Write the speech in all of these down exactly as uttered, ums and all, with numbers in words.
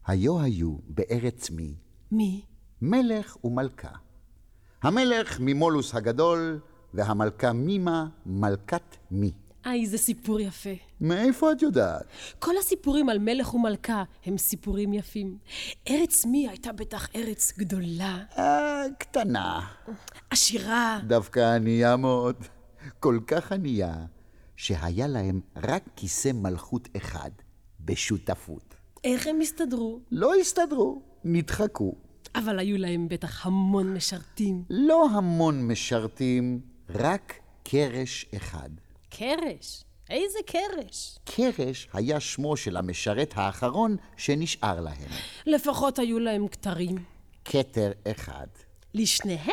היו היו בארץ מי? מי? מלך ומלכה. המלך ממולוס הגדול, והמלכה מימה מלכת מי. איי, זה סיפור יפה. מאיפה את יודעת? כל הסיפורים על מלך ומלכה הם סיפורים יפים. ארץ מי הייתה בטח ארץ גדולה. אה, קטנה. עשירה. דווקא ענייה מאוד. כל כך ענייה, שהיה להם רק כיסא מלכות אחד, בשותפות. איך הם הסתדרו? לא הסתדרו, נדחקו. אבל היו להם בטח המון משרתים. לא המון משרתים, רק קרש אחד. קרש? איזה קרש? קרש היה שמו של המשרת האחרון שנשאר להם. לפחות היו להם כתרים. כתר אחד. לשניהם?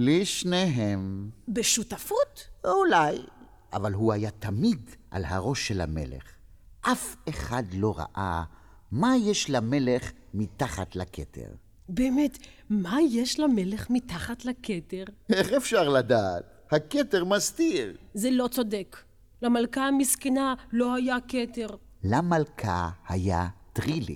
לשניהם. בשותפות? אולי, אבל הוא היה תמיד על הראש של המלך. אף אחד לא ראה מה יש למלך מתחת לכתר. באמת, מה יש למלך מתחת לכתר? איך אפשר לדעת? הכתר מסתיר. זה לא צודק. למלכה המסכנה לא היה כתר. למלכה היה טרילי.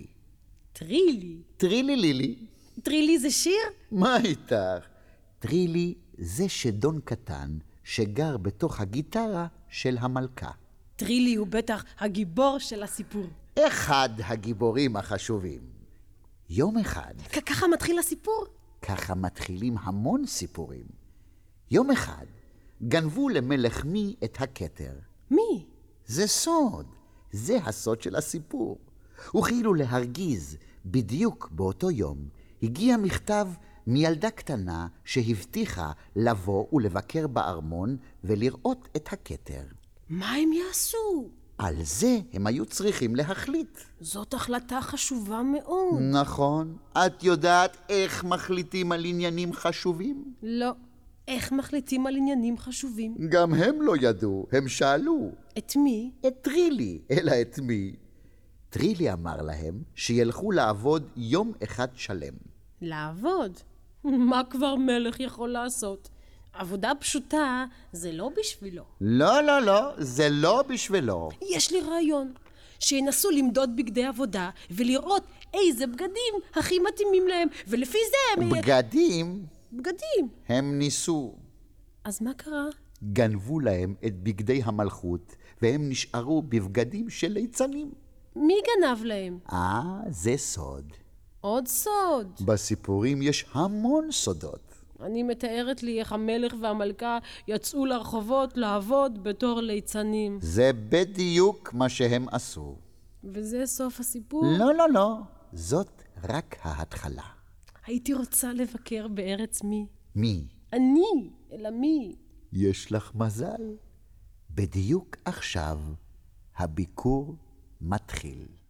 טרילי? טרילי לילי. טרילי זה שיר? מה איתך? טרילי זה שדון קטן שגר בתוך הגיטרה של המלכה. טרילי הוא בטח הגיבור של הסיפור. אחד הגיבורים החשובים. יום אחד... ככה מתחיל הסיפור? ככה מתחילים המון סיפורים. יום אחד גנבו למלך מי את הכתר. מי? זה סוד. זה הסוד של הסיפור. וכאילו להרגיז, בדיוק באותו יום, הגיע מכתב מילדה קטנה שהבטיחה לבוא ולבקר בארמון ולראות את הכתר. מה הם יעשו? על זה הם היו צריכים להחליט. זאת החלטה חשובה מאוד. נכון. את יודעת איך מחליטים על עניינים חשובים? לא. איך מחליטים על עניינים חשובים? גם הם לא ידעו, הם שאלו. את מי? את טרילי, אלא את מי? טרילי אמר להם שילכו לעבוד יום אחד שלם. לעבוד? מה כבר מלך יכול לעשות? עבודה פשוטה זה לא בשבילו. לא, לא, לא, זה לא בשבילו. יש לי רעיון. שינסו למדוד בגדי עבודה ולראות איזה בגדים הכי מתאימים להם, ולפי זה הם... בגדים? בגדים. הם ניסו. אז מה קרה? גנבו להם את בגדי המלכות, והם נשארו בבגדים של ליצנים. מי גנב להם? אה, זה סוד. עוד סוד. בסיפורים יש המון סודות. אני מתארת לי איך המלך והמלכה יצאו לרחובות לעבוד בתור ליצנים. זה בדיוק מה שהם עשו. וזה סוף הסיפור? לא, לא, לא. זאת רק ההתחלה. הייתי רוצה לבקר בארץ מי? מי? אני, אלא מי? יש לך מזל. בדיוק עכשיו הביקור מתחיל.